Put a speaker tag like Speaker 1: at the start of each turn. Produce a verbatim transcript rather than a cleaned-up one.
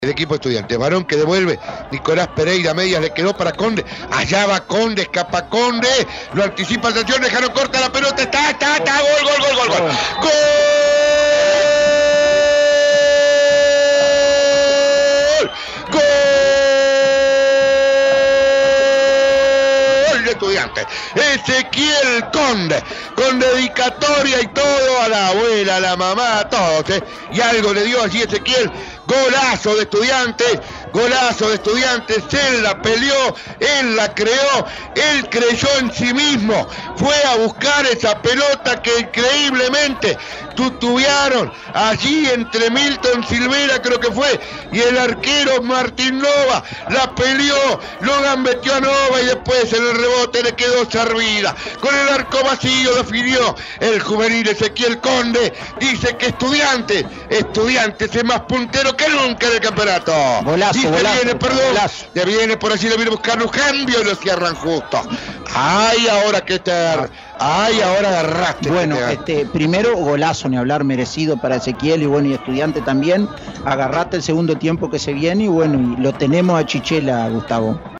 Speaker 1: El equipo estudiante, varón que devuelve, Nicolás Pereira, medias, le quedó para Conde, allá va Conde, escapa Conde, lo anticipa, atención, dejaron corta la pelota, está, está, está, gol, gol, gol, gol, gol, gol, gol, gol de Estudiantes, Ezequiel Conde, con dedicatoria y todo a la abuela, a la mamá, a todos, ¿eh? Y algo le dio allí Ezequiel. Golazo de Estudiantes, golazo de Estudiantes, él la peleó, él la creó, él creyó en sí mismo, fue a buscar esa pelota que increíblemente tutubearon allí entre Milton Silvera, creo que fue, y el arquero Martín Nova, la peleó, lo gambeteó a Nova y después en el rebote le quedó servida, con el arco vacío definió el juvenil Ezequiel Conde, dice que Estudiantes, Estudiantes es más puntero que nunca en el campeonato.
Speaker 2: Golazo,
Speaker 1: y se
Speaker 2: golazo,
Speaker 1: viene, perdón,
Speaker 2: golazo.
Speaker 1: se viene por allí, le viene a buscar un cambio y lo cierran justo. Ay, ahora que te agar... Ay, ahora agarraste.
Speaker 2: Bueno,
Speaker 1: te
Speaker 2: este, primero golazo, ni hablar, merecido para Ezequiel y bueno, y Estudiante también. Agarrate el segundo tiempo que se viene y bueno, y lo tenemos a Chichela, Gustavo.